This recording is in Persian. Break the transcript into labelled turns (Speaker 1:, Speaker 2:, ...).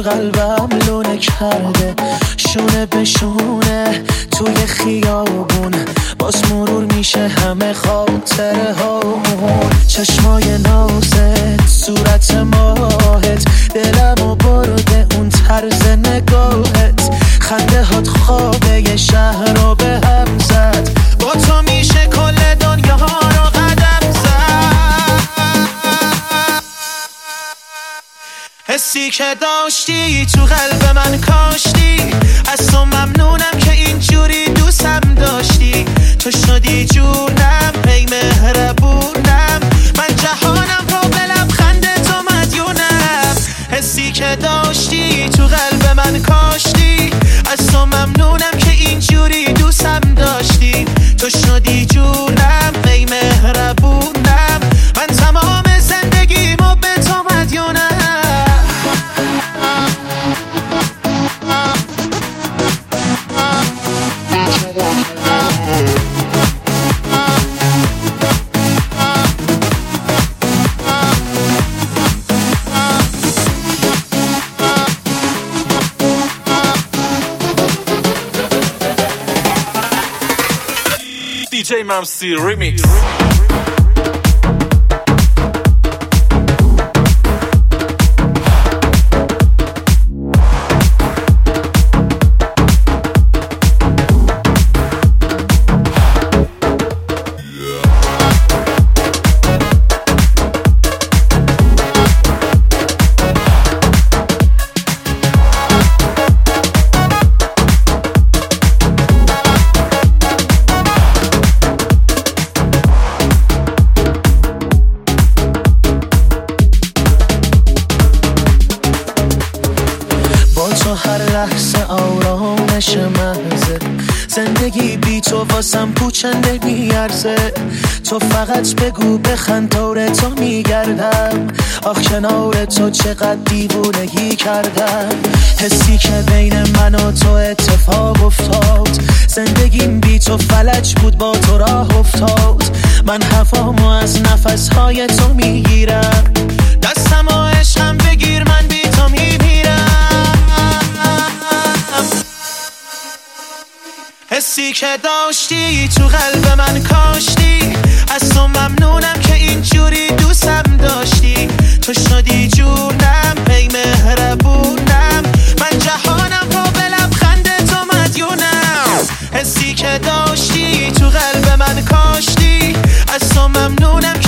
Speaker 1: تو قلبم لونه کرده، شونه به شونه توی خیابون باز مرور میشه همه خاطره هامون. چشمای نازت، صورت ماهت، دلمو برده اون طرز نگاهت، خنده هات خوابه یه شهر رو به هم زد، با تو میشه کل دنیا رو قدم زد. حسی که داشتی تو قلب من کاشتی، از تو ممنونم که اینجوری دوستم داشتی، تو شدی جونم ای مهربونم، من جهانم رو به لبخند تو مدیونم. حسی که داشتی تو قلب من کاشتی، از تو ممنونم که اینجوری دوستم داشتی، تو شدی جونم ای مهربونم، من تمام زندگیمو به تو مدیونم.
Speaker 2: DJ Mamsi Remix.
Speaker 1: تو هر لحظه آرامش محضه، زندگی بی تو واسم پوچنده میارزه، تو فقط بگو بخند دور تو میگردم، آخ کنار تو چقدر دیوونگی کردم. حسی که بین من و تو اتفاق افتاد، زندگیم بی تو فلج بود با تو راه افتاد، من هوامو از نفسهای تو میگیرم، دستم و عشقم بگیر من بی تو میمیرم. حسی که داشتی تو قلب من کاشتی، از تو ممنونم که اینجوری دوستم داشتی، تو شدی جونم ای مهربونم، من جهانم رو به لبخند تو مدیونم. حسی که داشتی تو قلب من کاشتی، از تو ممنونم